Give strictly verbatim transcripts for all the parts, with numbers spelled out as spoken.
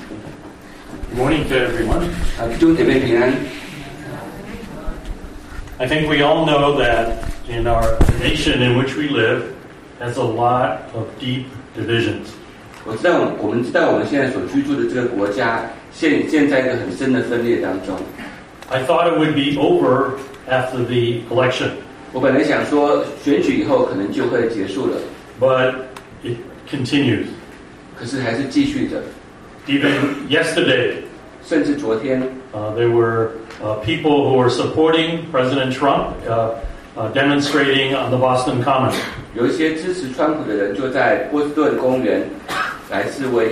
Good morning to everyone. 啊，弟兄姐妹平安。 I think we all know that in our nation in which we live has a lot of deep divisions. 我知道，我们知道我们现在所居住的这个国家现现在一个很深的分裂当中。 I thought it would be over after the election. 我本来想说选举以后可能就会结束了， But it continues. 可是还是继续着。 Even yesterday, 甚至昨天， uh, there were uh, people who were supporting President Trump uh, uh, demonstrating on the Boston Common. 有一些支持川普的人就在波士顿公园来示威。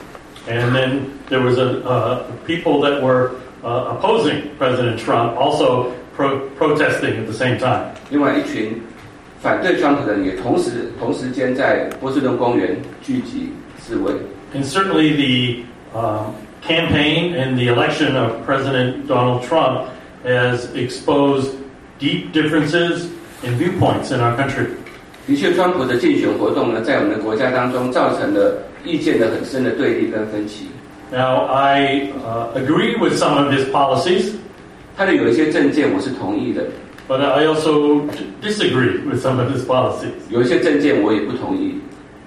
And then there was a uh, people that were uh, opposing President Trump also pro- protesting at the same time. 另外一群反对川普的人也同时同时间在波士顿公园聚集示威。 And certainly the um, campaign and the election of President Donald Trump has exposed deep differences in viewpoints in our country. 的确，川普的竞选活动呢，在我们的国家当中造成了意见的很深的对立跟分歧。 Now, I uh, agree with some of his policies, 他的有一些政见我是同意的， but I also disagree with some of his policies. 有一些政见我也不同意。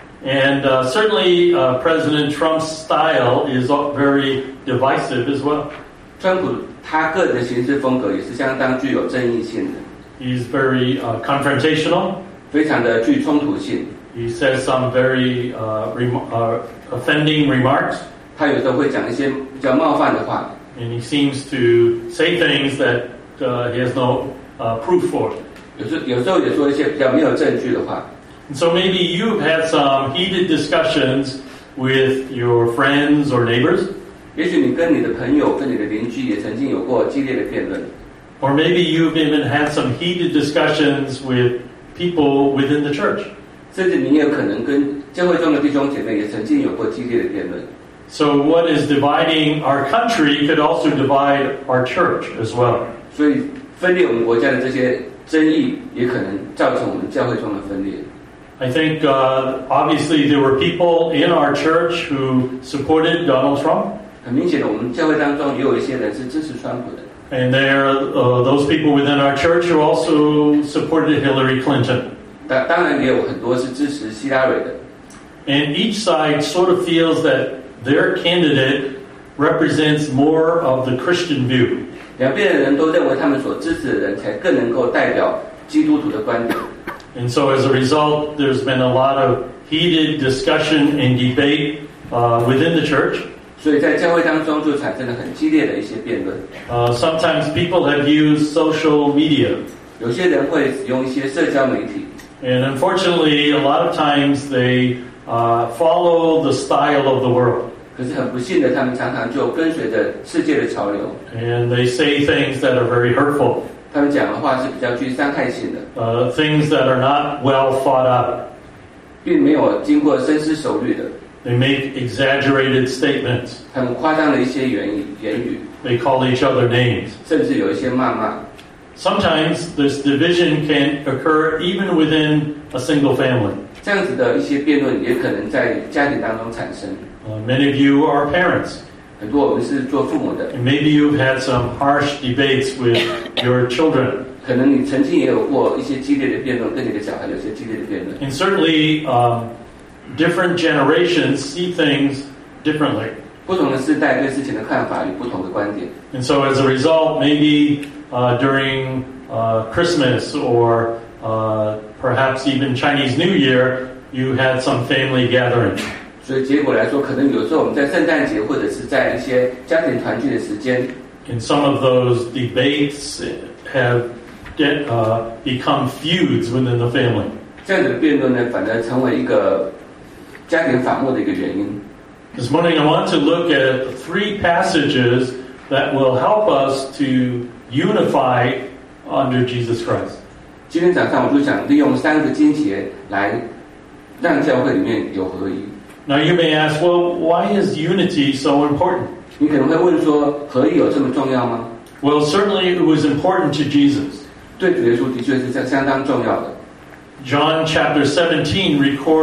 And uh, certainly uh, President Trump's style is very divisive as well. 川普他个人的行事风格也是相当具有争议性的， He's very uh, confrontational. 非常的具冲突性。 He says some very uh, rem- uh, offending remarks. 他有时候会讲一些比较冒犯的话， And he seems to say things that uh, he has no uh, proof for. 有时有时候也说一些比较没有证据的话。 And so maybe you've had some heated discussions with your friends or neighbors. 也许你跟你的朋友、跟你的邻居也曾经有过激烈的辩论， Or maybe you've even had some heated discussions with people within the church. 甚至你也有可能跟教会中的弟兄姐妹也曾经有过激烈的辩论。 So what is dividing our country could also divide our church as well. 所以分裂我们国家的这些争议，也可能造成我们教会中的分裂。 I think uh, obviously there were people in our church who supported Donald Trump. 很明显的，我们教会当中也有一些人是支持川普的。 And there are uh, those people within our church who also supported Hillary Clinton. 当当然也有很多是支持希拉蕊的。 And each side sort of feels that their candidate represents more of the Christian view. 两边的人都认为他们所支持的人才更能够代表基督徒的观点。 And so as a result, there's been a lot of heated discussion and debate uh, within the church. 所以在教会当中就产生了很激烈的一些辩论。 Uh, sometimes people have used social media. 有些人会使用一些社交媒体， And unfortunately, a lot of times they uh, follow the style of the world. 可是很不幸的，他们常常就跟随着世界的潮流。 And they say things that are very hurtful. 他们讲的话是比较具伤害性的， Uh, things that are not well thought out. 并没有经过深思熟虑的。 They make exaggerated statements. 他们夸张的一些言语，言语， They call each other names. 甚至有一些谩骂。 Sometimes this division can occur even within a single family. 这样子的一些辩论也可能在家庭当中产生。 Uh, many of you are parents. 很多我们是做父母的， And maybe you've had some harsh debates with your children. 可能你曾经也有过一些激烈的辩论，跟你的小孩有些激烈的辩论。 And certainly, um, different generations see things differently. 不同的世代对事情的看法有不同的观点， And so as a result, maybe uh, during uh, Christmas or uh, perhaps even Chinese New Year, you had some family gathering. 所以结果来说，可能有时候我们在圣诞节或者是在一些家庭团聚的时间， And some of those debates have get, uh, become feuds within the family. 这样子的辩论呢，反而成为一个家庭反目的一个原因。 This morning I want to look at three passages that will help us to unify under Jesus Christ. 今天早上我就想利用三个经节来让教会里面有合一。 Now you may ask, well, why is unity so important? 你可能会问说，合一有这么重要吗？ Well, certainly it was important to Jesus. 对主耶稣的确是相相当重要的。 John chapter seventeen records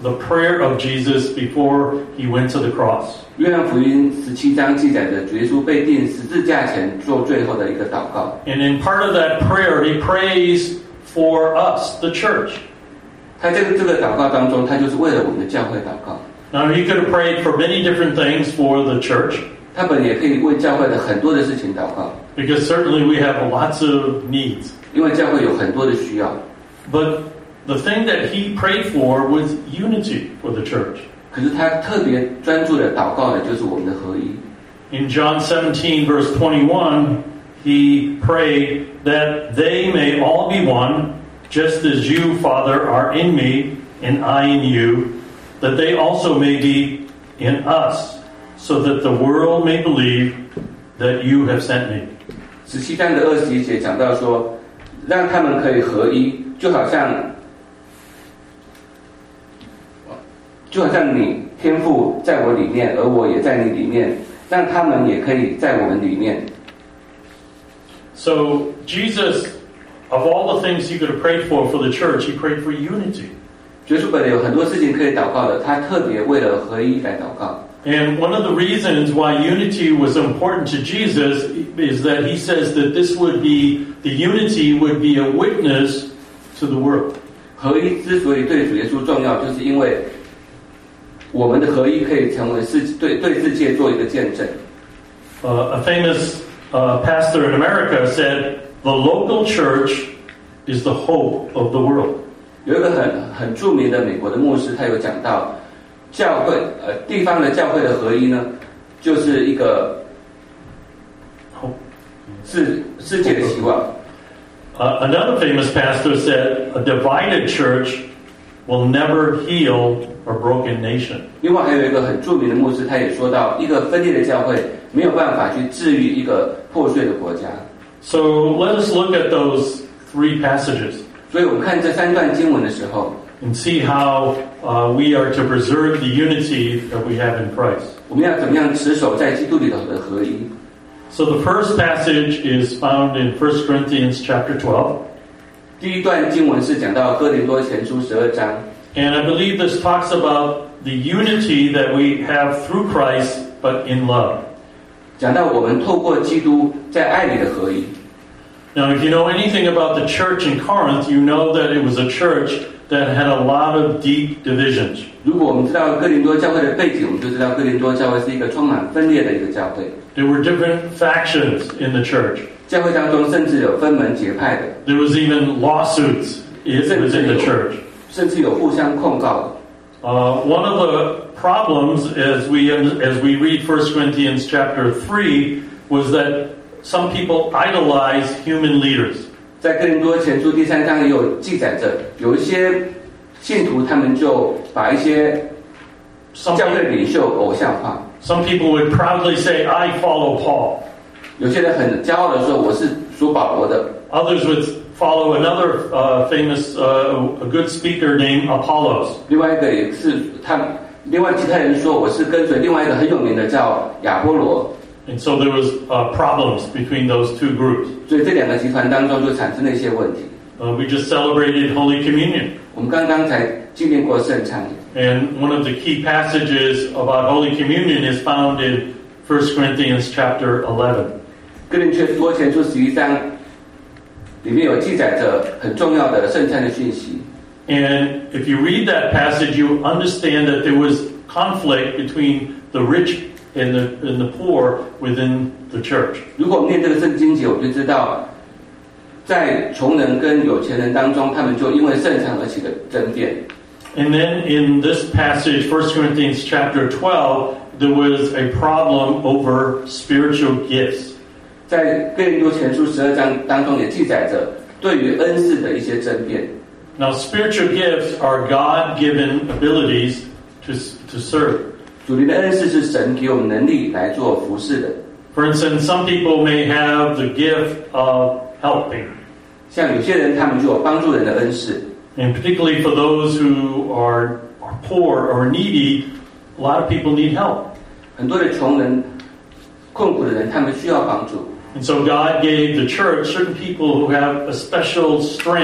the prayer of Jesus before he went to the cross. 约翰福音十七章记载着主耶稣被钉十字架前做最后的一个祷告。 And in part of that prayer, he prays for us, the church. 他这个这个祷告当中，他就是为了我们的教会祷告。 Now, he could have prayed for many different things for the church. 他本也可以为教会的很多的事情祷告。 Because certainly we have lots of needs. 因为教会有很多的需要。 But the thing that he prayed for was unity for the church. 可是他特别专注的祷告的就是我们的合一。 In John seventeen, verse twenty-one, he prayed that they may all be one, just as you, Father, are in me, and I in you, that they also may be in us, so that the world may believe that you have sent me. 十七章的二十一节讲到说，让他们可以合一，就好像就好像你天父在我里面，而我也在你里面，让他们也可以在我们里面。 So Jesus, of all the things he could have prayed for for the church, he prayed for unity. 耶稣本来有很多事情可以祷告的，他特别为了合一来祷告。 And one of the reasons why unity was important to Jesus is that he says that this would be, the unity would be a witness to the world. 合一之所以对主耶稣重要，就是因为我们的合一可以成为世对对世界做一个见证。 Uh, a famous uh, pastor in America said, "The local church is the hope of the world." 有一个很很著名的美国的牧师，他有讲到，教会呃地方的教会的合一呢，就是一个是世界的希望。 Uh, another famous pastor said, "A divided church will never heal a broken nation." 另外还有一个很著名的牧师，他也说到，一个分裂的教会没有办法去治愈一个破碎的国家。 So let us look at those three passages. 所以我们看这三段经文的时候 and see how uh, we are to preserve the unity that we have in Christ. 我们要怎么样持守在基督里头的合一。 So the first passage is found in First Corinthians chapter twelve. 第一段经文是讲到哥林多前书十二章 And I believe this talks about the unity that we have through Christ, but in love. 讲到我们透过基督在爱里的合一。 Now, if you know anything about the church in Corinth, you know that it was a church that had a lot of deep divisions. 如果我们知道哥林多教会的背景，我们就知道哥林多教会是一个充满分裂的一个教会。 There were different factions in the church. 教会当中甚至有分门结派的， There was even lawsuits within the church. 甚至有互相控告的。 Uh, one of the problems as we as we read First Corinthians chapter three was that some people idolize human leaders. 在哥林多前书第三章也有记载着，有一些信徒他们就把一些教会领袖偶像化。 Some people would proudly say, "I follow Paul." 有些人很骄傲的说，我是属保罗的。 Others would follow another uh, famous, uh, a good speaker named Apollos. 另外一个也是他，另外其他人说我是跟随另外一个很有名的叫亚波罗。 And so there was uh, problems between those two groups. 所以这两个集团当中就产生了一些问题。 Uh, we just celebrated Holy Communion. 我们刚刚才纪念过圣餐。 And one of the key passages about Holy Communion is found in First Corinthians chapter eleven. 哥林多前书十一章里面有记载着很重要的圣餐的讯息。 And if you read that passage, you understand that there was conflict between the rich and the, and the poor within the church. 如果我们念这个圣经节，我们就知道，在穷人跟有钱人当中，他们就因为圣餐而起的争辩。 And then in this passage, First Corinthians chapter twelve, there was a problem over spiritual gifts. 在哥林多前书十二章当中也记载着对于恩赐的一些争辩。 Now, spiritual gifts are God-given abilities to, to serve. 属灵的恩赐是神给我们能力来做服事的。 For instance, some people may have the gift of helping. 像有些人他们就有帮助人的恩赐。 And particularly for those who are, are poor or needy, a lot of people need help. 很多的穷人、困苦的人，他们需要帮助。 And so God gave the church certain people who have a special strength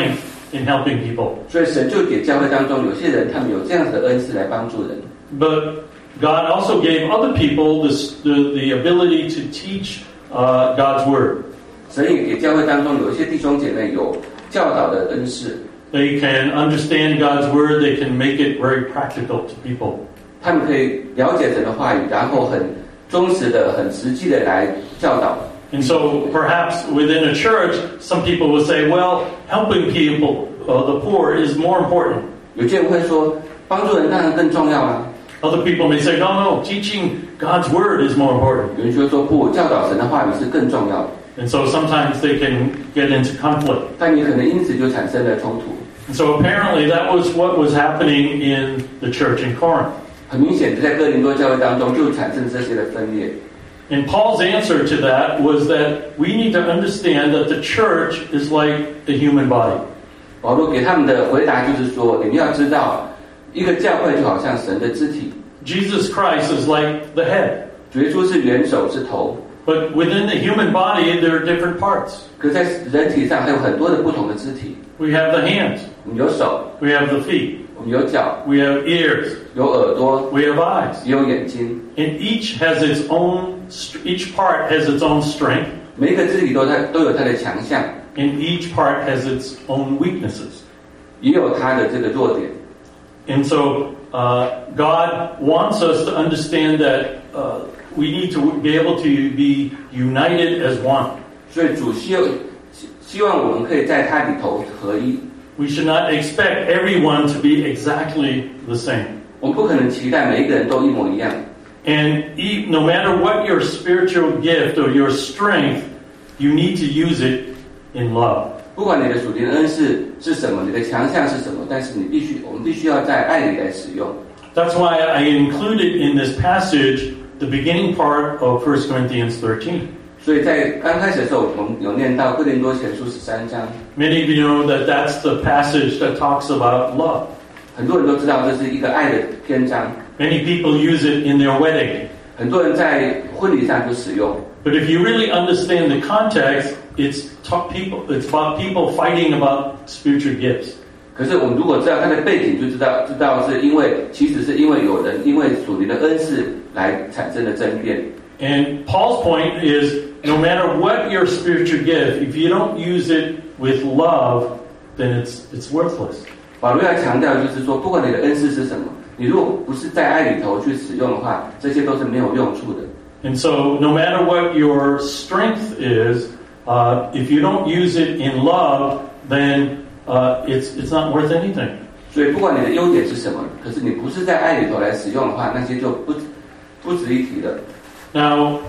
in helping people. 所以神就给教会当中有些人，他们有这样子的恩赐来帮助人。 But God also gave other people this, the, the ability to teach uh, God's Word. 神也给教会当中有一些弟兄姐妹有教导的恩赐。 They can understand God's Word. They can make it very practical to people. 他们可以了解神的话语，然后很忠实的、很实际的来教导。 And so perhaps within a church, some people will say, well, helping people, uh, the poor, is more important. 有些人会说，帮助人当然更重要啊。 Other people may say, no, no, teaching God's Word is more important. 有人说说不，教导神的话语是更重要的。 And so sometimes they can get into conflict. 但你可能因此就产生了冲突。 And so apparently that was what was happening in the church in Corinth. 很明显，在哥林多教会当中就产生这些的分裂。 And Paul's answer to that was that we need to understand that the church is like the human body. 保罗给他们的回答就是说，你们要知道，一个教会就好像神的肢体。 Jesus Christ is like the head. 主耶稣是元首，是头。 But within the human body, there are different parts. 可在人体上还有很多的不同的肢体。 We have the hands. 我们有手。 We have the feet. 我们有脚。 We have ears. 有耳朵。 We have eyes. 也有眼睛。 And each has its own, each part has its own strength. 每一个肢体都它都有它的强项。 And each part has its own weaknesses. 也有它的这个弱点。 And so uh, God wants us to understand that uh, we need to be able to be united as one. 所以主希希望我们可以在它里头合一。 We should not expect everyone to be exactly the same. 我们不可能期待每一个人都一模一样。 And no matter what your spiritual gift or your strength, you need to use it in love. 不管你的属灵恩赐是什么，你的强项是什么，但是你必须，我们必须要在爱里来使用。 That's why I included in this passage the beginning part of First Corinthians thirteen. 所以在刚开始的时候，我们有念到哥林多前书十三章。 Many of you know that that's the passage that talks about love. 很多人都知道这是一个爱的篇章。 Many people use it in their wedding. 很多人在婚礼上就使用。 But if you really understand the context, it's talk people. It's about people fighting about spiritual gifts. 可是我们如果知道它的背景，就知道知道是因为其实是因为有人因为属灵的恩赐来产生的争辩。 And Paul's point is, no matter what your spiritual gift, if you don't use it with love, then it's it's worthless. 保罗要强调就是说，不管你的恩赐是什么，你如果不是在爱里头去使用的话，这些都是没有用处的。 And so, no matter what your strength is, uh, if you don't use it in love, then uh, it's it's not worth anything. 所以，不管你的优点是什么，可是你不是在爱里头来使用的话，那些就不不值一提了。 Now,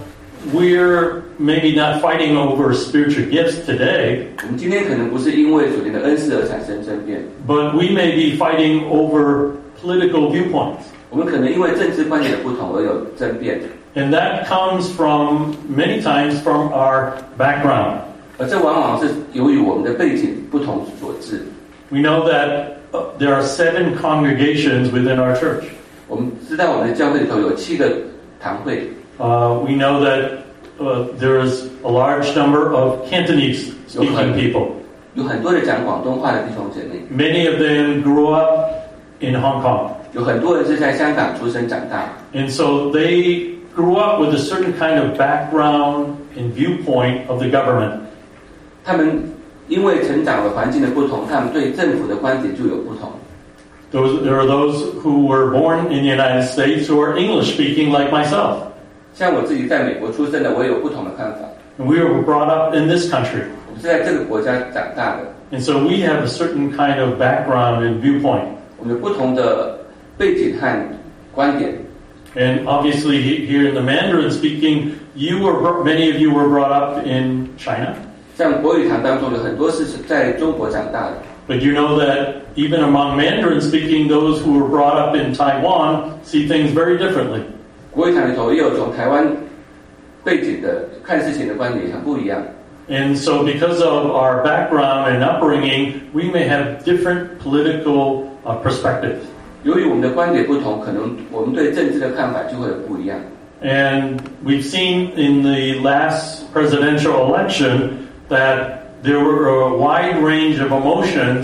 we're maybe not fighting over spiritual gifts today. 我们今天可能不是因为属灵的恩赐而产生争辩， But we may be fighting over political viewpoints. 我们可能因为政治观点的不同而有争辩。 And that comes from, many times, from our background. 而这往往是由于我们的背景不同所致。 We know that uh, there are seven congregations within our church. 我们知道我们的教会里头有七个堂会。 Uh, we know that uh, there is a large number of Cantonese speaking people. 有很多的讲广东话的弟兄姐妹。 Many of them grew up in Hong Kong. 有很多人是在香港出生长大。 And so they grew up with a certain kind of background and viewpoint of the government. 他们因为成长的环境的不同，他们对政府的观点就有不同。 Those, there are those who were born in the United States who are English speaking like myself. 像我自己在美国出生的，我也有不同的看法。 And we were brought up in this country. 我们是在这个国家长大的。 And so we have a certain kind of background and viewpoint. 我们有不同的背景和观点。 And obviously here in the Mandarin speaking, you were, many of you were brought up in China. 像国语堂当中有很多是在中国长大的。 But you know that even among Mandarin speaking, those who were brought up in Taiwan see things very differently. 国语堂里头也有从台湾背景的看事情的观点很不一样。 And so because of our background and upbringing, we may have different political uh, perspectives. 由于我们的观点不同，可能我们对政治的看法就会有不一样。 And we've seen in the last presidential election that there were a wide range of emotions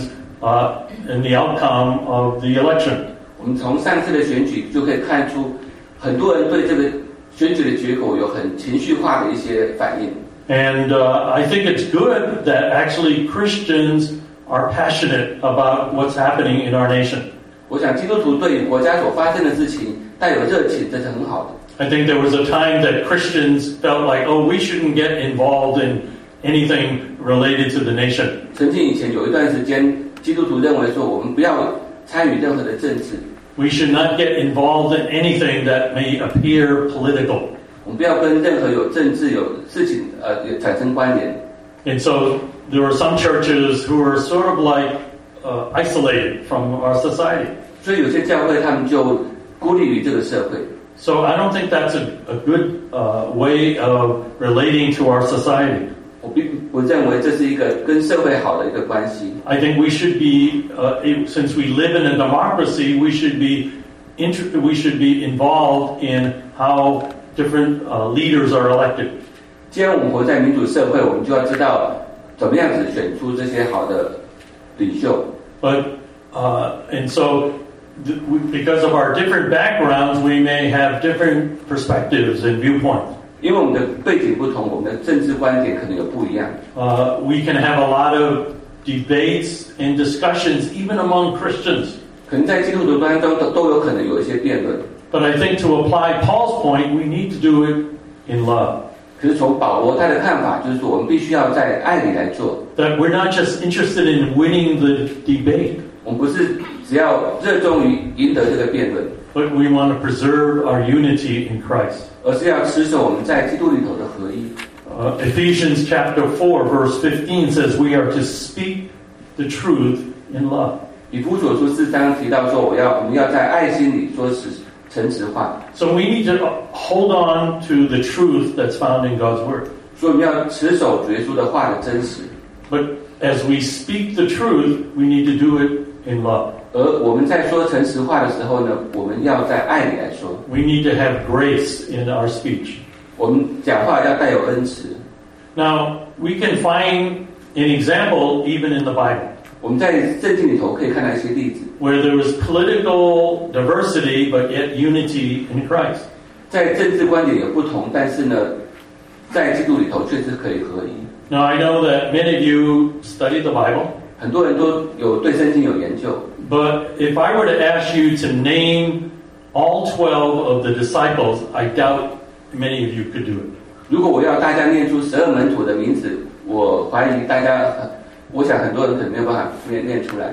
uh, in the outcome of the election. 我们从上次的选举就可以看出，很多人对这个选举的结果有很情绪化的一些反应。 And uh, I think it's good that actually Christians are passionate about what's happening in our nation. 我想基督徒对于国家所发生的事情带有热情，这是很好的。 I think there was a time that Christians felt like, oh, we shouldn't get involved in anything related to the nation. 曾经以前有一段时间，基督徒认为说，我们不要参与任何的政治。 We should not get involved in anything that may appear political. 我们不要跟任何有政治有事情呃产生关联。 And so there were some churches who were sort of like uh, isolated from our society. 所以有些教会他们就孤立于这个社会。 So I don't think that's a, a good uh, way of relating to our society. 我并不认为这是一个跟社会好的一个关系。 I think we should be, uh, since we live in a democracy, we should be, inter- we should be involved in how different uh, leaders are elected. 既然我们活在民主社会，我们就要知道怎么样子选出这些好的领袖。 But uh, and so, th- we, because of our different backgrounds, we may have different perspectives and viewpoints. 因为我们的背景不同，我们的政治观点可能有不一样。 Uh, we can have a lot of debates and discussions, even among Christians. 可能在基督徒当中都都有可能有一些辩论。 But I think to apply Paul's point, we need to do it in love. 可是从保罗他的看法，就是说我们必须要在爱里来做。 That we're not just interested in winning the debate. 我们不是只要热衷于赢得这个辩论， But we want to preserve our unity in Christ. 而是要持守我们在基督里头的合一。 Uh, Ephesians chapter four, verse fifteen says we are to speak the truth in love. 以弗所书四章提到说，我要我们要在爱心里说实诚实话。 So we need to hold on to the truth that's found in God's word. 所以我们要持守主耶稣的话的真实。 But as we speak the truth, we need to do it in love. 而我们在说诚实话的时候呢，我们要在爱里来说。 We need to have grace in our speech. 我们讲话要带有恩慈。 Now, we can find an example even in the Bible. 我们在圣经里头可以看到一些例子， Where there was political diversity, but yet unity in Christ. 在政治观点有不同，但是呢，在基督里头确实可以合一。 Now, I know that many of you study the Bible, 很多人都有对圣经有研究， but if I were to ask you to name all twelve of the disciples, I doubt many of you could do it. 如果我要大家念出十二门徒的名字，我怀疑大家，我想很多人可能没有办法念念出来。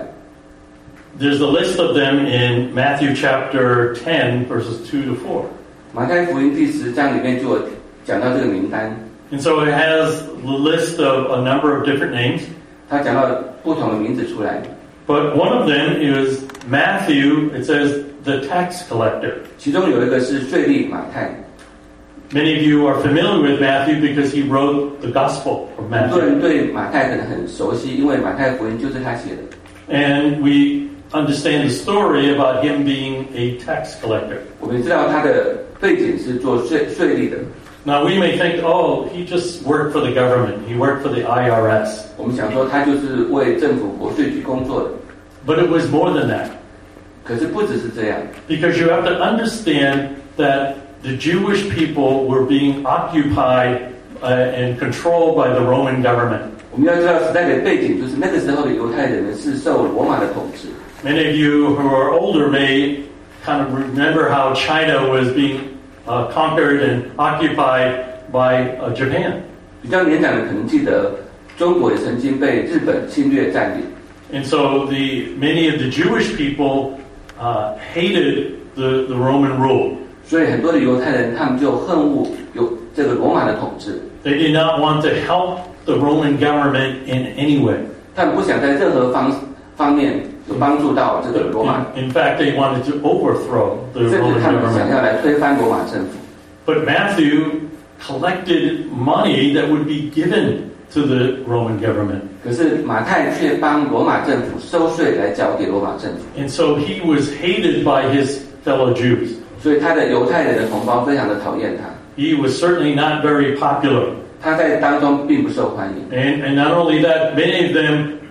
There's a list of them in Matthew chapter ten, verses two to four. 马太福音第十章里面就有讲到这个名单， And so it has the list of a number of different names. 他讲到不同的名字出来， But one of them is Matthew, it says the tax collector. 其中有一个是税吏马太。 Many of you are familiar with Matthew because he wrote the Gospel of 很多 Matthew. 人对马太可能很熟悉，因为马太福音就是他写的。 And we understand the story about him being a tax collector. 我们知道他的背景是做税税吏的。 Now we may think, oh, he just worked for the government. He worked for the I R S. 我们想说他就是为政府国税局工作的， But it was more than that. 可是不只是这样， Because you have to understand that the Jewish people were being occupied uh, and controlled by the Roman government. 我们要知道时代的背景，就是那个时候的犹太人呢是受罗马的统治。 Many of you who are older may kind of remember how China was being uh, conquered and occupied by uh, Japan. 比较年长的可能记得，中国也曾经被日本侵略占领。 And so the many of the Jewish people uh, hated the, the Roman rule. 所以很多的犹太人他们就恨恶有这个罗马的统治， They did not want to help the Roman government in any way. 他们不想在任何方方面有帮助到这个罗马， In, in fact, they wanted to overthrow the 甚至 Roman 他们想 government. 要来推翻罗马政府。 But Matthew collected money that would be given to the Roman government. 可是马太却帮罗马政府收税来交给罗马政府， And so he was hated by his fellow Jews. 所以他的犹太人的同胞非常的讨厌他， He was certainly not very popular. 他在当中并不受欢迎。 And, and not only that, many of them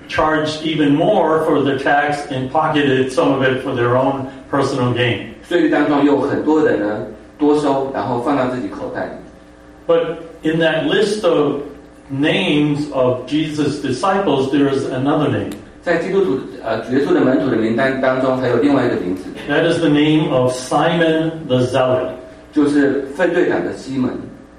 charged even more for the tax and pocketed some of it for their own personal gain. 税率当中有很多人呢多收，然后放到自己口袋里。 But in that list of names of Jesus' disciples, there is another name. 在基督徒呃主耶稣的门徒的名单当中，还有另外一个名字， That is the name of Simon the Zealot. 就是分队长的西门。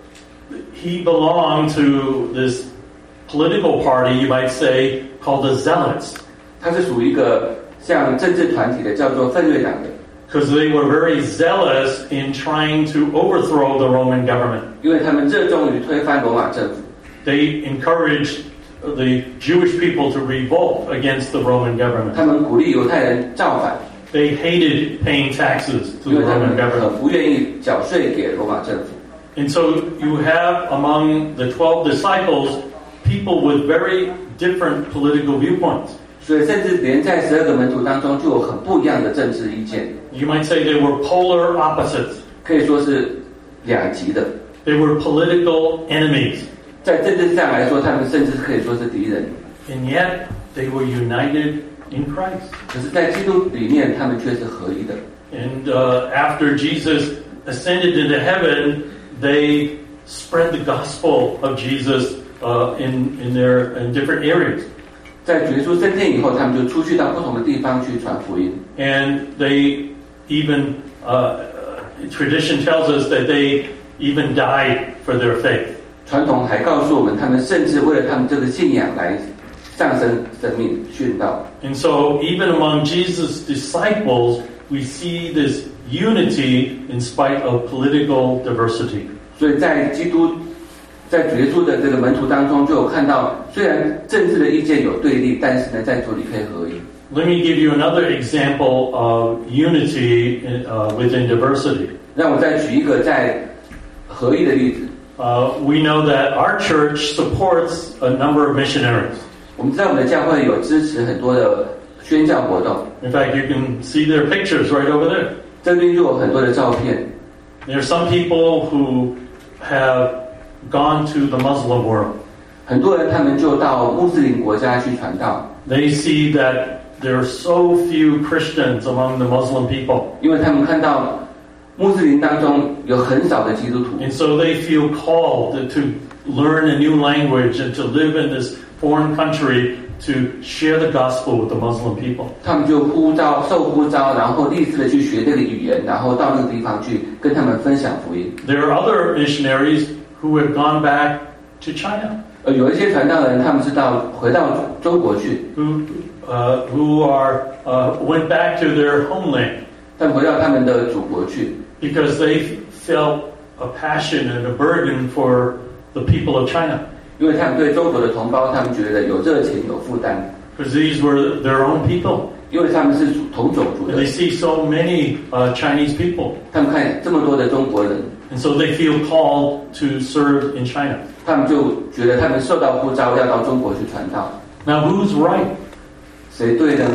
He belonged to this political party, you might say, called the Zealots. 他是属于一个像政治团体的，叫做分队长的。 Because they were very zealous in trying to overthrow the Roman government. 因为他们热衷于推翻罗马政府。 They encouraged the Jewish people to revolt against the Roman government. 他们鼓励犹太人造反。 They hated paying taxes to 因 the 为他 Roman 们 government. 很不愿意缴税给罗马政府。 And so you have among the twelve disciples people with very different political viewpoints. 所以甚至连在十二个门徒当中就有很不一样的政治意见。 You might say they were polar opposites. 可以说是两极的。 They were political enemies. 在政治上来说，他们甚至可以说是敌人。 And yet they were united in Christ. 可是，在基督里面，他们却是合一的。 And uh, after Jesus ascended into heaven, they spread the gospel of Jesus uh, in in their in different areas. 在主耶稣升天以后，他们就出去到不同的地方去传福音。 And they even uh, tradition tells us that they even died for their faith. 传统还告诉我们，他们甚至为了他们这个信仰来上升生命、殉道。 And so, even among Jesus' disciples, we see this unity in spite of political diversity. 所以在基督。在主耶稣的这个门徒当中，就有看到，虽然政治的意见有对立，但是呢，在主里可以合一。 Let me give you another example of unity in, uh, within diversity. 让我再举一个在合一的例子。 Uh, we know that our church supports a number of missionaries. 我们知道我们的教会有支持很多的宣教活动。 In fact, you can see their pictures right over there. 这边就有很多的照片。 There are some people who have gone to the Muslim world. 很多人他们就到穆斯林国家去传道。 They see that there are so few Christians among the Muslim people. 因为他们看到穆斯林当中有很少的基督徒。 And so they feel called to learn a new language and to live in this foreign country to share the gospel with the Muslim people. 他们就呼召受呼召，然后立志的去学这个语言，然后到那个地方去跟他们分享福音。 There are other missionaries who have gone back to China. 呃，有一些传道人，他们是到回到中国去。 Who, uh, who are uh, went back to their homeland. 他们回到他们的祖国去。 Because they felt a passion and a burden for the people of China. 因为他们对中国的同胞，他们觉得有热情、有负担。 Because these were their own people. 因为他们是同种族的。 They see so many uh, Chinese people. 他们看这么多的中国人。 And so they feel called to serve in China. 他们就觉得他们受到呼召，要到中国去传道。 Now, who's right? 谁对呢？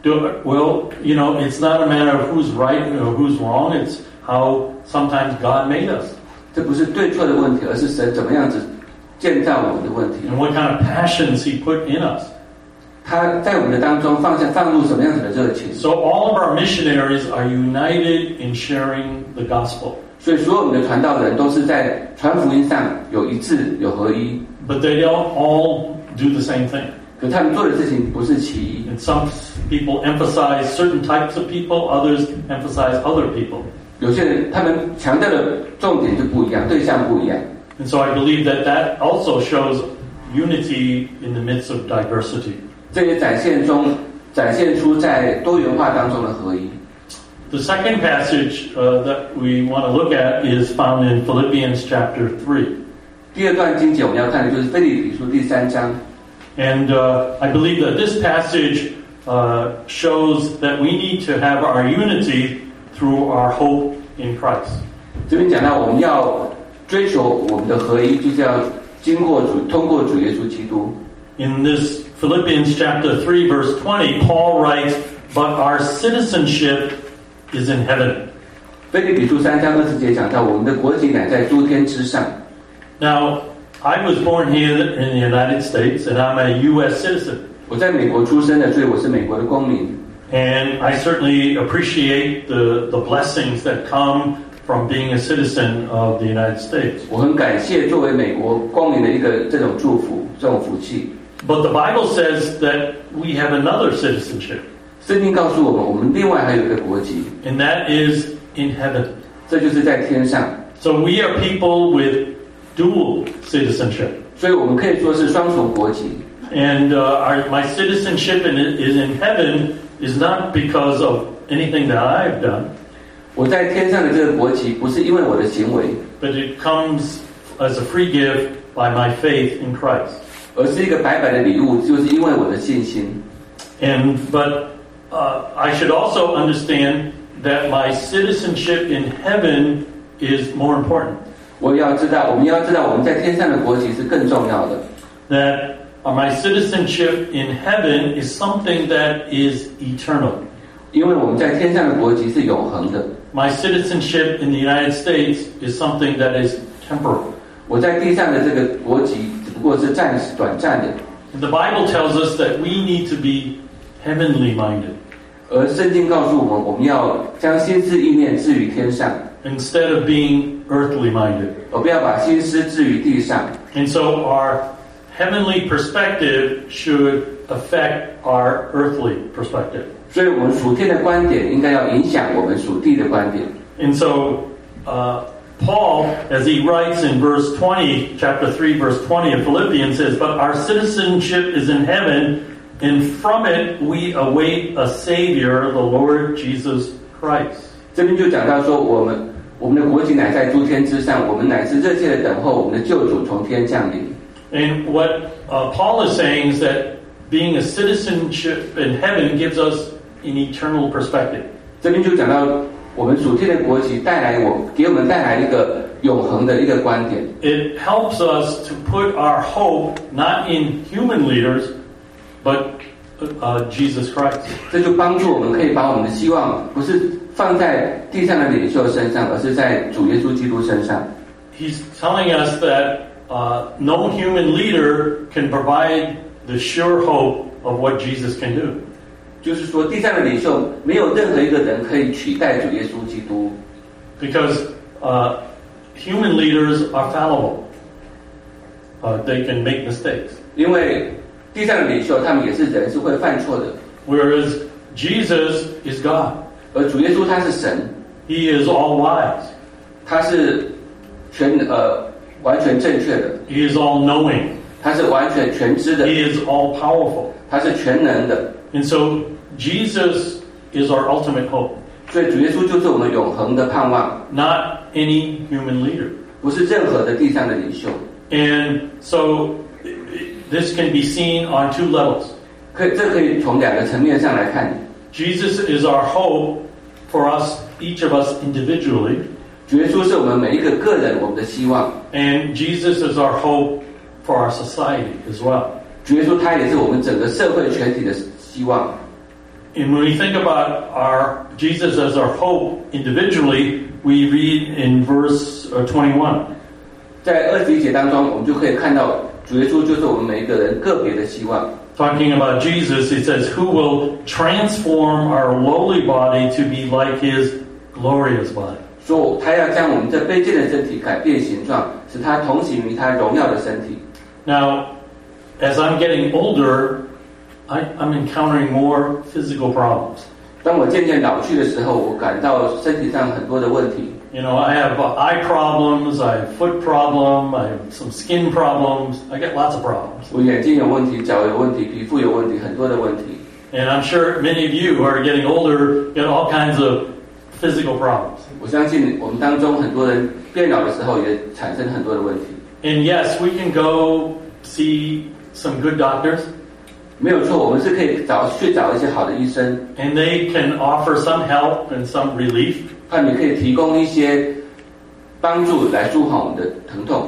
Well, you know, it's not a matter of who's right or who's wrong. It's how sometimes God made us. 这不是对错的问题，而是神怎么样子建造我们的问题。 And what kind of passions He put in us. 他在我们的当中放下放入什么样子的热情。 So all of our missionaries are united in sharing the gospel. 所以所有我们的传道人都是在传福音上有一致、有合一。 But they don't all do the same thing. 可他们做的事情不是其一。 And some people emphasize certain types of people, others emphasize other people. 有些人他们强调的重点就不一样，对象不一样。 And so I believe that that also shows unity in the midst of diversity. 这也展现中展现出在多元化当中的合一。 The second passage uh, that we want to look at is found in Philippians chapter three. 第二段经节我们要看的就是腓立比书第三章。 And uh, I believe that this passage uh, shows that we need to have our unity through our hope in Christ. 这边讲到我们要追求我们的合一，就是要经过主，通过主耶稣基督。 In this Philippians chapter three verse twenty, Paul writes, "But our citizenship is in heaven." 腓立比书三章二十节讲到，我们的国籍乃在诸天之上。 Now, I was born here in the United States, and I'm a U S citizen. 我我在美国出生的，所以我是美国的公民。 And I certainly appreciate the, the blessings that come from being a citizen of the United States. 我很感谢作为美国公民的一个这种祝福，这种福气。 But the Bible says that we have another citizenship. 圣经告诉我们，我们另外还有一个国籍， And that is in heaven. 这就是在天上。 So we are people with dual citizenship. 所以我们可以说是双重国籍。 And uh, our, my citizenship in, is in heaven is not because of anything that I've done. 我在天上的这个国籍，不是因为我的行为， But it comes as a free gift by my faith in Christ. 而是一个白白的礼物，就是因为我的信心。 And but uh, I should also understand that my citizenship in heaven is more important. 我要知道，我们要知道，我们在天上的国籍是更重要的。 That my citizenship in heaven is something that is eternal. 因为我们在天上的国籍是永恒的。 My citizenship in the United States is something that is temporal. 我在地上的这个国籍只不过是暂时、短暂的。 And the Bible tells us that we need to be heavenly minded. 而圣经告诉我们，我们要将心思意念置于天上， Instead of being earthly minded. 而不要把心思置于地上。 And so our heavenly perspective should affect our earthly perspective. 所以，我们属天的观点应该要影响我们属地的观点。 And so, uh, Paul, as he writes in verse twenty, chapter three, verse twenty of Philippians, says, "But our citizenship is in heaven, and from it we await a Savior, the Lord Jesus Christ." 这边就讲到说，我们我们的国籍乃在诸天之上，我们乃是热切的等候我们的救主从天降临。 And what uh, Paul is saying is that being a citizenship in heaven gives us an eternal perspective. 这边就讲到我们属天的国籍带来我给我们带来一个永恒的一个观点。 It helps us to put our hope not in human leaders, but uh, Jesus Christ. 这就帮助我们可以把我们的希望不是放在地上的领袖身上，而是在主耶稣基督身上。 He's telling us that uh, no human leader can provide the sure hope of what Jesus can do. 就是说，地上的领袖没有任何一个人可以取代主耶稣基督， Because uh, human leaders are fallible. Uh, they can make mistakes. 因为地上的领袖他们也是人，是会犯错的。 Whereas Jesus is God. 而主耶稣他是神， He is all wise. 他是全呃完全正确的， He is all knowing. 他是完全全知的， He is all powerful. 他是全能的。 And so Jesus is our ultimate hope, 所以主耶稣就是我们永恒的盼望， not any human leader. 不是任何的地上的领袖。 And so this can be seen on two levels. 可以，这可以从两个层面上来看。 Jesus is our hope for us, each of us individually, 主耶稣是我们每一个个人我们的希望， and Jesus is our hope for our society as well. 主耶稣他也是我们整个社会全体的希望。 And when we think about our Jesus as our hope individually, we read in verse twenty-one. 在二十一节当中，我们就可以看到主耶稣就是我们每一个人个别的希望。 Talking about Jesus, it says, "Who will transform our lowly body to be like His glorious body." 说他要将我们这卑贱的身体改变形状，使他同行于他荣耀的身体。 Now, as I'm getting older, I, I'm encountering more physical problems. 当我渐渐老去的时候，我感到身体上很多的问题。 You know, I have uh, eye problems, I have foot problem, I have some skin problems. I get lots of problems. 我眼睛有问题，脚有问题，皮肤有问题，很多的问题。 And I'm sure many of you who are getting older get all kinds of physical problems. 我相信我们当中很多人变老的时候也产生很多的问题。 And yes, we can go see some good doctors, 没有错，我们是可以找去找一些好的医生， and they can offer some help and some relief. 他们可以提供一些帮助来舒缓我们的疼痛。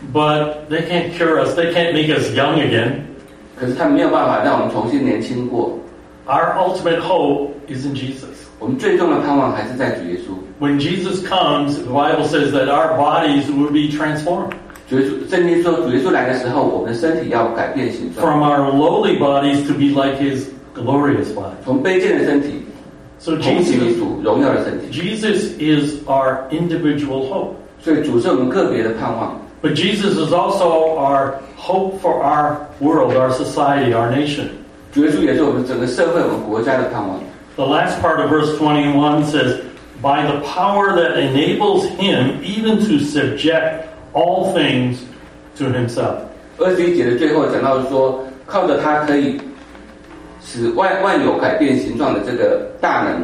But they can't cure us. They can't make us young again. 可是他们没有办法让我们重新年轻过。 Our ultimate hope is in Jesus. 我们最终的盼望还是在主耶稣。 When Jesus comes, the Bible says that our bodies will be transformed. 主耶稣圣经说，主耶稣来的时候，我们的身体要改变形状， from our lowly bodies to be like His glorious body. 从卑贱的身体 So 同行于 Jesus, 主荣耀的身体。 Jesus is our individual hope. 所以主是我们个别的盼望， But Jesus is also our hope for our world, our society, our nation. 主耶稣也是我们整个社会、我们国家的盼望。 The last part of verse twenty-one says, by the power that enables Him even to subject all things to Himself. 二十一节的最后讲到说，靠着他可以使万万有改变形状的这个大能。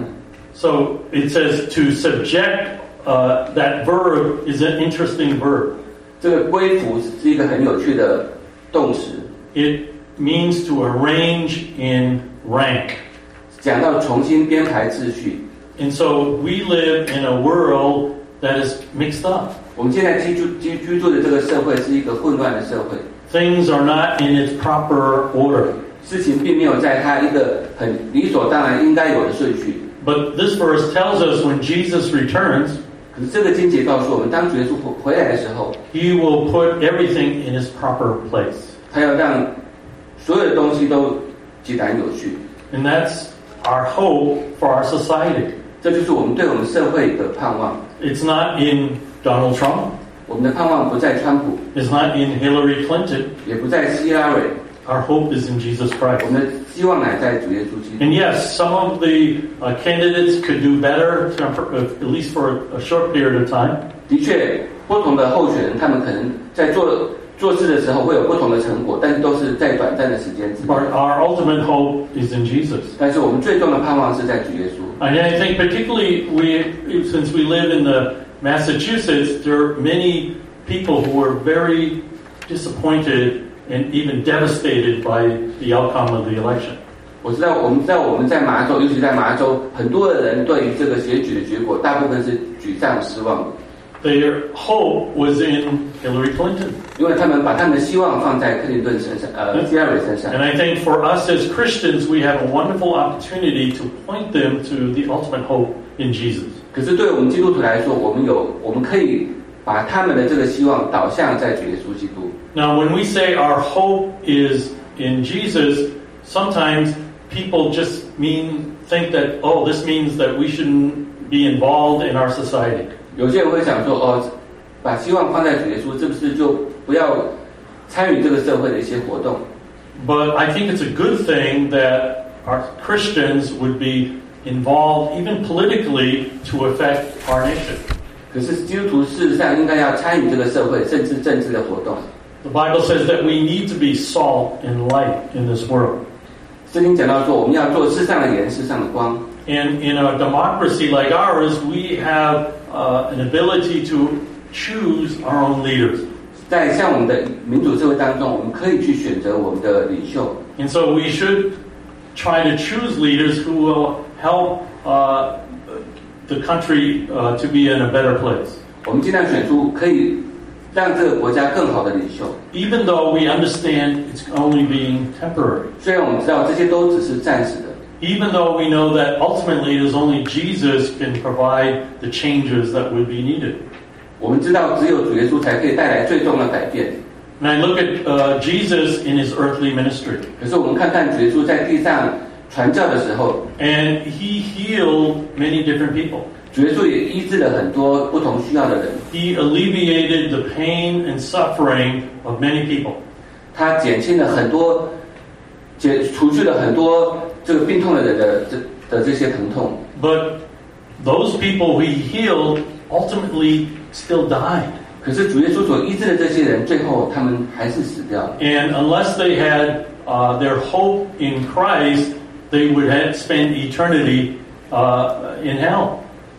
So it says to subject, uh, that verb is an interesting verb. 这个归服是一个很有趣的动词， It means to arrange in rank. 讲到重新编排秩序。 And so we live in a world that is mixed up. 我们现在居住居居住的这个社会是一个混乱的社会， Things are not in its proper order. 事情并没有在它一个很理所当然应该有的顺序。 But this verse tells us when Jesus returns, 可是这个经节告诉我们，当主耶稣回来的时候， He will put everything in its proper place. 他要让所有的东西都井然有序。 And that's our hope for our society. 这就是我们对我们社会的盼望。 It's not in Donald Trump. 我们的盼望不在川普， It's not in Hillary Clinton. 也不在希拉蕊， Our hope is in Jesus 我 Christ. 们的希望乃在主耶稣基督。 And yes, some of the uh, candidates could do better, at least for a short period of time. 的确，不同的候选人，他们可能在做做事的时候会有不同的成果，但是都是在短暂的时间之内。 But our ultimate hope is in Jesus. 但是我们最终的盼望是在主耶稣。 And I think particularly we, since we live in the Massachusetts, there are many people who are very disappointed and even devastated by the outcome of the election. 我知道，我们知道我们在麻州，尤其在麻州，很多的人对于这个选举的结果，大部分是沮丧失望的， Their hope was in Hillary Clinton. 因为他们把他们的希望放在克林顿身上，呃，希拉蕊身上。 And I think for us as Christians, we have a wonderful opportunity to point them to the ultimate hope in Jesus. 可是对我们基督徒来说，我们有，我们可以把他们的这个希望导向在主耶稣基督。 Now, when we say our hope is in Jesus, sometimes people just mean think that, oh, this means that we shouldn't be involved in our society. 有些人会想说，哦，把希望放在主耶稣，是不是就不要参与这个社会的一些活动？ But I think it's a good thing that our Christians would be involved, even politically, to affect our nation. 可是基督徒事实上应该要参与这个社会，甚至政治的活动。 The Bible says that we need to be salt and light in this world. 圣经讲到说，我们要做世上的盐，世上的光。 And in a democracy like ours, we have uh, an ability to choose our own leaders. 在像我们的民主社会当中，我们可以去选择我们的领袖。 And so we should try to choose leaders who will help uh, the country uh, to be in a better place. 我们尽量选出可以让这个国家更好的领袖。 Even though we understand it's only being temporary. 虽然我们知道这些都只是暂时的， Even though we know that ultimately it is only Jesus can provide the changes that would be needed. 我们知道只有主耶稣才可以带来最终的改变。 And I look at uh, Jesus in his earthly ministry. 可是我们看看主耶稣在地上传教的时候， And he healed many different people. 主耶稣也医治了很多不同需要的人， He alleviated the pain and suffering of many people. 他减轻了很多，减除去了很多这个病痛的人的这的这些疼痛。 But those people he healed ultimately still died. 可是主耶稣所医治的这些人，最后他们还是死掉了。 And unless they had uh, their hope in Christ, they would have spent eternity uh, in hell.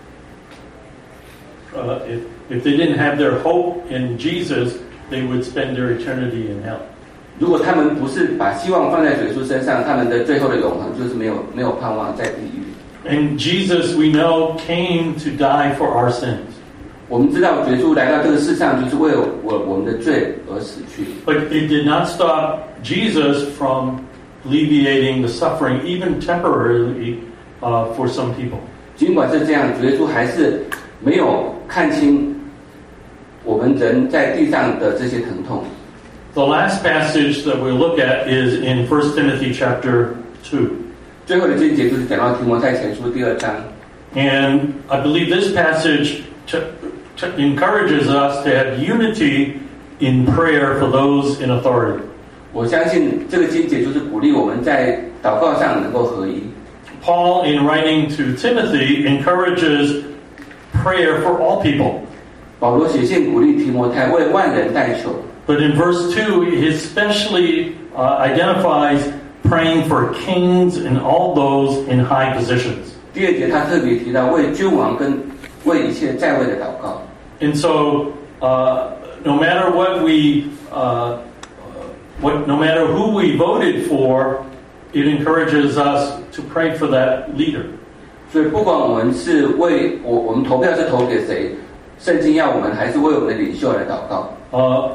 Uh, if, if they didn't have their hope in Jesus, they would spend their eternity in hell. 如果他们不是把希望放在主耶稣身上，他们的最后的永恒就是没有没有盼望在地狱。 And Jesus, we know, came to die for our sins. 我们知道主耶稣来到这个世上，就是为我我们的罪而死去。 But it did not stop Jesus from alleviating the suffering, even temporarily, uh, for some people. 尽管是这样，主耶稣还是没有看清我们人在地上的这些疼痛。 The last passage that we'll look at is in First Timothy chapter two. 最后的经节就是讲到提摩太前书第二章。 And I believe this passage to, to encourages us to have unity in prayer for those in authority. 我相信这个经节就是鼓励我们在祷告上能够合一。 Paul, in writing to Timothy, encourages prayer for all people. 保罗写信鼓励提摩太为万人代求。 But in verse two, he especially uh, identifies praying for kings and all those in high positions. 第二节他特别提到为君王跟为一切在位的祷告。 And so, uh, no matter what we, uh, what, no matter who we voted for, it encourages us to pray for that leader. 所以不管我们是为我我们投票是投给谁，圣经要我们还是为我们的领袖来祷告。 Uh,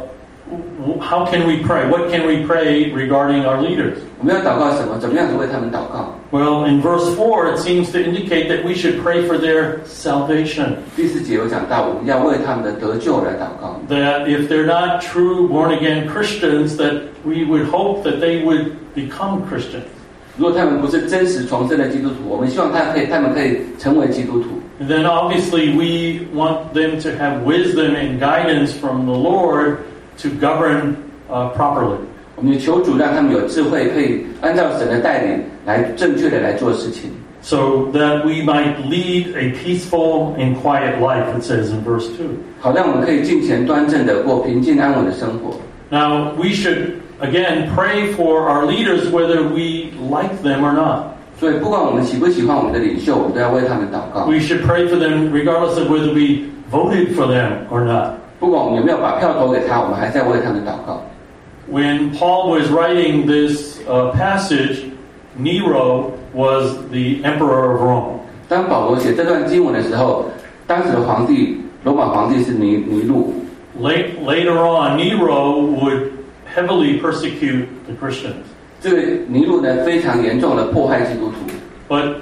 how can we pray? What can we pray regarding our leaders? 我们要祷告什么？怎么样子为他们祷告？ Well, in verse four, it seems to indicate that we should pray for their salvation. 第四节有讲到，我们要为他们的得救来祷告。 That if they're not true born-again Christians, that we would hope that they would become Christians. 如果他们不是真实重生的基督徒，我们希望他可以，他们可以成为基督徒。 And then obviously we want them to have wisdom and guidance from the Lord to govern uh, properly. 我们求主让他们有智慧，可以按照神的带领来正确的来做事情。 So that we might lead a peaceful and quiet life, it says in verse two. 好让我们可以敬虔端正的过平静安稳的生活。 Now we should again pray for our leaders whether we like them or not. 所以不管我们喜不喜欢我们的领袖，我们都要为他们祷告。 We should pray for them regardless of whether we voted for them or not. 不管我们有没有把票投给他，我们还是要为他们祷告。 When Paul was writing this uh, passage, Nero was the emperor of Rome. 当保罗写这段经文的时候，当时的皇帝罗马皇帝是尼尼禄。 Late, later on, Nero would heavily persecute the Christians. 这个尼禄呢，非常严重的迫害基督徒。 But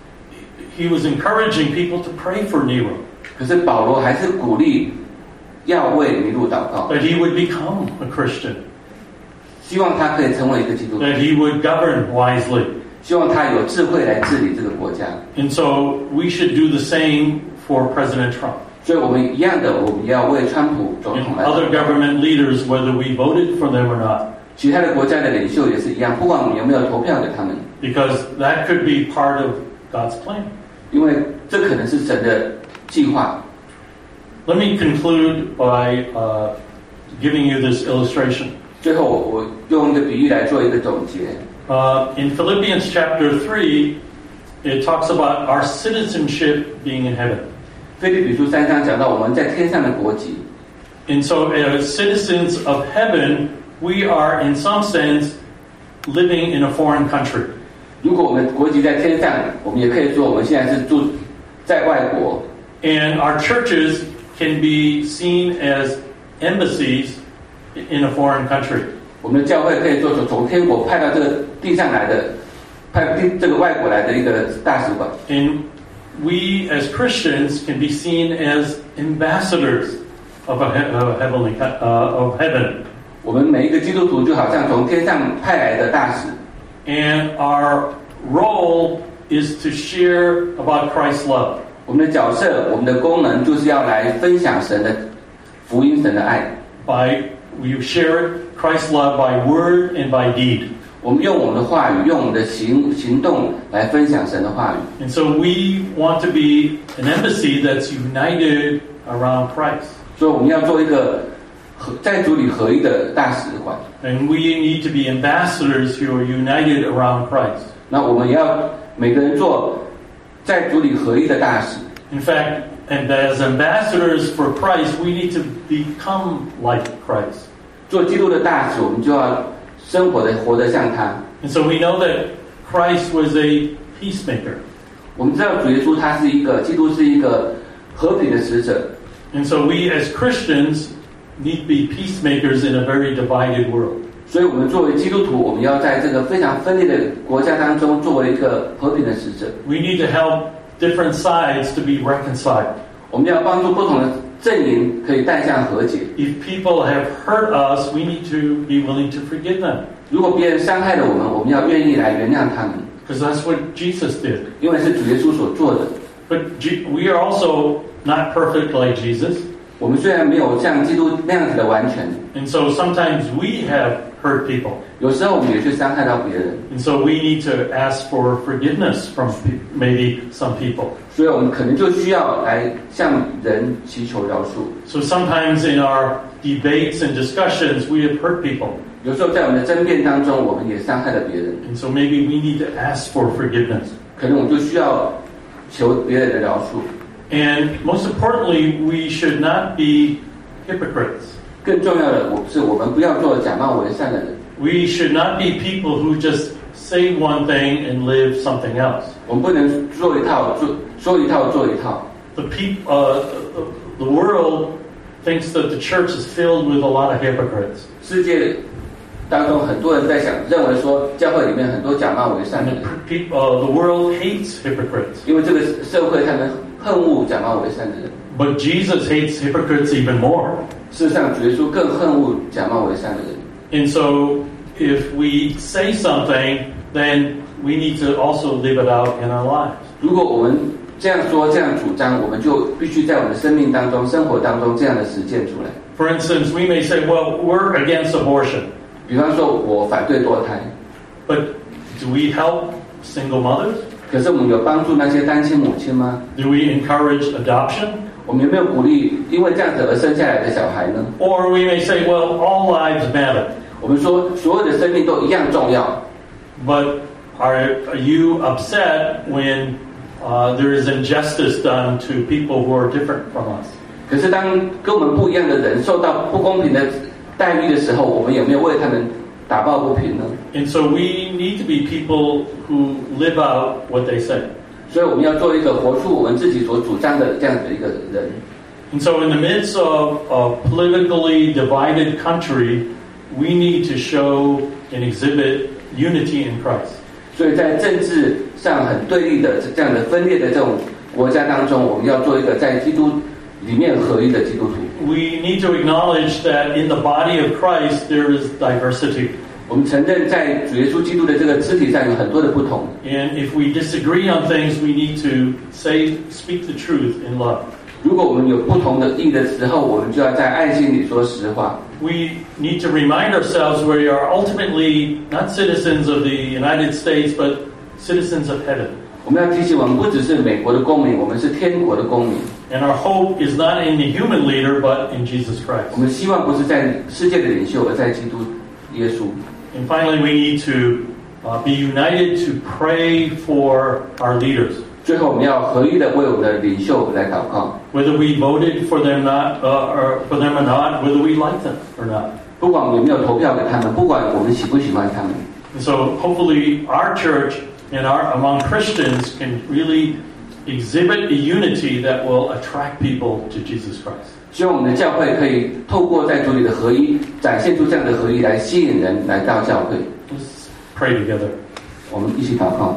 he was encouraging people to pray for Nero. 可是保罗还是鼓励要为尼禄祷告， That he would become a Christian. 希望他可以成为一个基督徒， That he would govern wisely. 希望他有智慧来治理这个国家。 And so we should do the same for President Trump. 所以我们一样的，我们要为川普总 And 统来 other 祷告。 government leaders, whether we voted for them or not. 其他的国家的领袖也是一样，不管我们有没有投票给他们， Because that could be part of God's plan. 因为这可能是神的计划。 Let me conclude by uh, giving you this illustration. 最后，我用一个比喻来做一个总结。 Uh, in Philippians chapter three, it talks about our citizenship being in heaven. 腓立比书三章讲到我们在天上的国籍， And so as citizens of heaven, we are in some sense living in a foreign country. 如果我们国籍在天上，我们也可以说我们现在是住在外国。 And our churches can be seen as embassies in a foreign country. 我们的教会可以做从天国派到这个地上来的，派地这个外国来的一个大使馆。 And we as Christians can be seen as ambassadors of a, he- of a heavenly co- uh, of heaven. 我们每一个基督徒就好像从天上派来的大使， And our role is to share about Christ's love. 我们的角色，我们的功能就是要来分享神的福音，神的爱。 By we share Christ's love by word and by deed. 我们用我们的话语，用我们的行行动来分享神的话语。 And so we want to be an embassy that's united around Christ. 所以我们要做一个合在主里合一的大使馆。 And we need to be ambassadors who are united around Christ. 那我们也要每个人做在主里合一的大使。 In fact, and as ambassadors for Christ, we need to become like Christ. 做基督的大使，我们就要生活的活得像他。 And so we know that Christ was a peacemaker. 我们知道主耶稣他是一个基督是一个和平的使者， And so we as Christians need to be peacemakers in a very divided world. 所以我们作为基督徒，我们要在这个非常分裂的国家当中，作为一个和平的使者。 We need to help different sides to be reconciled. 我们要帮助不同的阵营可以带向和解。 If people have hurt us, we need to be willing to forgive them. 如果别人伤害了我们，我们要愿意来原谅他们， Because that's what Jesus did. 因为是主耶稣所做的。 But G- we are also not perfect like Jesus. 我们虽然没有像基督那样子的完全， And so sometimes we have hurt people. 有时候我们也去伤害到别人， And so we need to ask for forgiveness from pe- maybe some people. 所以我们可能就需要来向人祈求饶恕。 So sometimes in our debates and discussions, we have hurt people. 有时候在我们的争辩当中，我们也伤害了别人， And so maybe we need to ask for forgiveness. 可能我们就需要求别人的饶恕。 And most importantly, we should not be hypocrites. 更重要的是，我们不要做假冒为善的人。 We should not be people who just say one thing and live something else. 我们不能做一套做说一套做一套。 The, peop, uh, the, the world thinks that the church is filled with a lot of hypocrites. 世界当中很多人在想，认为说教会里面很多假冒为善 And 的 the, 人， peop, uh, the world hates hypocrites. 因为这个社会他们恨恶假冒为善的人。 But Jesus hates hypocrites even more. 事实上，主耶稣更恨恶假冒为善的人。 And so if we say something, then we need to also live it out in our lives. 如果我们这样说、这样主张，我们就必须在我们的生命当中、生活当中这样的实践出来。 For instance, we may say, well, we're against abortion. 比方说，我反对堕胎， But do we help single mothers? 可是我们有帮助那些单亲母亲吗？ Do we encourage adoption? 我们有没有鼓励因为这样子而生下来的小孩呢？ Or we may say, well, all lives matter. 我们说所有的生命都一样重要， But are, are you upset when uh, there is injustice done to people who are different from us? 可是当跟我们不一样的人受到不公平的待遇的时候，我们有没有为他们打抱不平呢？ And so we need to be people who live out what they say. 所以我们要做一个活出我们自己所主张的这样的一个人。 And so in the midst of a politically divided country, we need to show and exhibit unity in Christ. 所以在政治上很对立的这样的分裂的这种国家当中，我们要做一个在基督里面合一的基督徒。 We need to acknowledge that in the body of Christ there is diversity. 我们承认在主耶稣基督的这个肢体上有很多的不同， And if we disagree on things, we need to say, speak the truth in love. 如果我们有不同的意的时候，我们就要在爱心里说实话。 We need to remind ourselves we are ultimately not citizens of the United States, but citizens of heaven. 我们要提醒我们，不只是美国的公民，我们是天国的公民。 And our hope is not in the human leader, but in Jesus 我 Christ. 们希望不是在世界的领袖，而在基督耶稣。 And finally, we need to uh, be united to pray for our leaders. 最后，我们要合一的为我们的领袖来祷告。 Whether we voted for them not, uh, or for them or not, whether we like them or not. 不管我们有没有投票给他们，不管我们喜不喜欢他们， And so hopefully our church and our among Christians can really exhibit a unity that will attract people to Jesus Christ. 希望我们的教会可以透过在主里的合一，展现出这样的合一来吸引人来到教会。 Let's pray together. 我们一起祷告。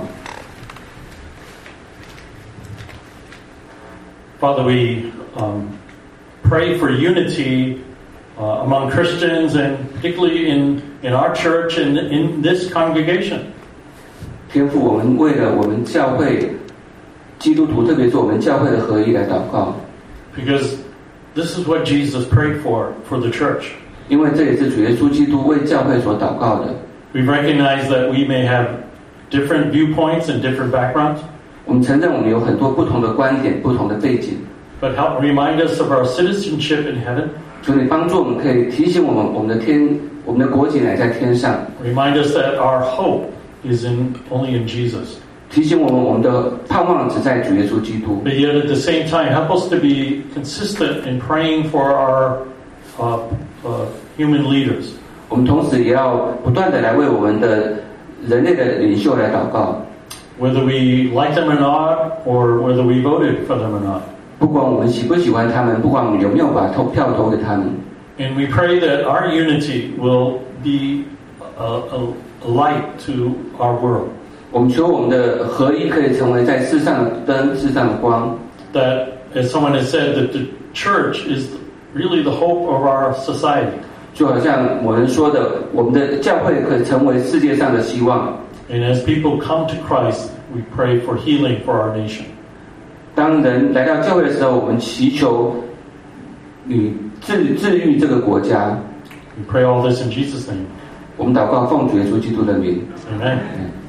Father, we um, pray for unity uh, among Christians and particularly in, in our church and in this congregation. 天父，我们为了我们教会基督徒，特别是我们教会的合一来祷告， Because this is what Jesus prayed for, for the church. 因为这也是主耶稣基督为教会所祷告的。 We recognize that we may have different viewpoints and different backgrounds, 我们承认我们有很多不同的观点、不同的背景， but help remind us of our citizenship in heaven. 求你帮助我们，可以提醒我们，我们的天，我们的国籍乃在天上， Remind us that our hope is in only in Jesus. 提醒我们，我们的盼望只在主耶稣基督。 But yet at the same time, help us to be consistent in praying for our uh, uh, human leaders. 我们同时也要不断的来为我们的人类的领袖来祷告， Whether we like them or not, or whether we voted for them or not. 不管我们喜不喜欢他们，不管我们有没有把投票投给他们， And we pray that our unity will be a, a, a light to our world. 我们求我们的合一可以成为在世上的灯、世上的光， That as someone has said, that the church is really the hope of our society. 就好像某人说的，我们的教会可成为世界上的希望。 And as people come to Christ, we pray for healing for our nation. 当人来到教会的时候，我们祈求你治治愈这个国家。 We pray all this in Jesus' name. 我们祷告，奉主耶稣基督的名。 Amen.